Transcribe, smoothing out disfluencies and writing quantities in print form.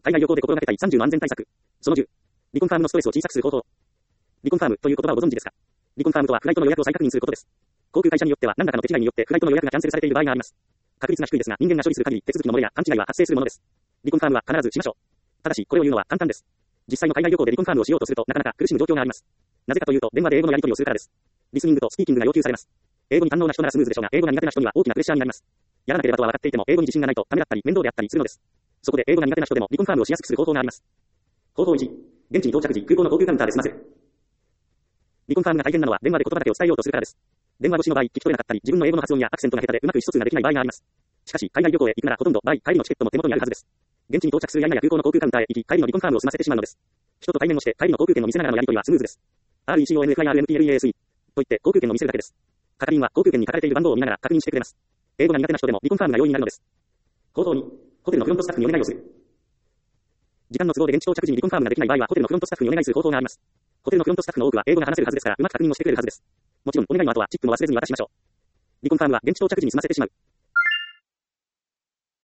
海外旅行で心がけたい30の安全対策。その10。離婚ファームのストレスを小さくする方法。離婚ファームという言葉をご存知ですか？離婚ファームとはフライトの予約を再確認することです。航空会社によっては何らかの手違いによってフライトの予約がキャンセルされている場合があります。確率が低いですが、人間が処理する限り手続きの漏れや勘違いは発生するものです。離婚ファームは必ずしましょう。ただし、これを言うのは簡単です。実際の海外旅行で離婚ファームをしようとするとなかなか苦しむ状況があります。なぜかというと、電話で英語のやり取りをするからです。リスニングとスピーキングが要求されます。英語に堪能な人ならスムーズでしょうが、英語が苦手な人には大きなプレッシャーになります。やらなければとは分かっていても、英語に自信がないとダメだったり面倒であったりするのです。そこで英語が苦手な人でも離婚ファームをしやすくする方法があります。方法1、現地に到着時、空港の航空カウンターで済ませる。離婚ファームが大変なのは電話で言葉だけを伝えようとするからです。電話越しの場合、聞き取れなかったり、自分の英語の発音やアクセントが下手でうまく意思疎通ができない場合があります。しかし、海外旅行へ行くならほとんど場合、帰りのチケットも手元にあるはずです。現地に到着するやいなや空港の航空カウンターへ行き、帰りの離婚ファームを済ませてしまうのです。人と対面をして帰りの航空券を見せながらのやり取りはスムーズです。RECONFIRMPLEASE といって航空券を見せるだけです。係員は航空券に書かれている番号を見ながら確認してくれます。英語が苦手な人でも離婚ファームが容易になるのです。方法2、ホテルのフロントスタッフにお願いをする。時間の都合で現地到着時に離婚ファームができない場合はホテルのフロントスタッフにお願いする方法があります。ホテルのフロントスタッフの多くは英語が話せるはずですから、うまく確認をしてくれるはずです。もちろんお願いの後はチップも忘れずに渡しましょう。離婚ファームは現地到着時に済ませてしまう。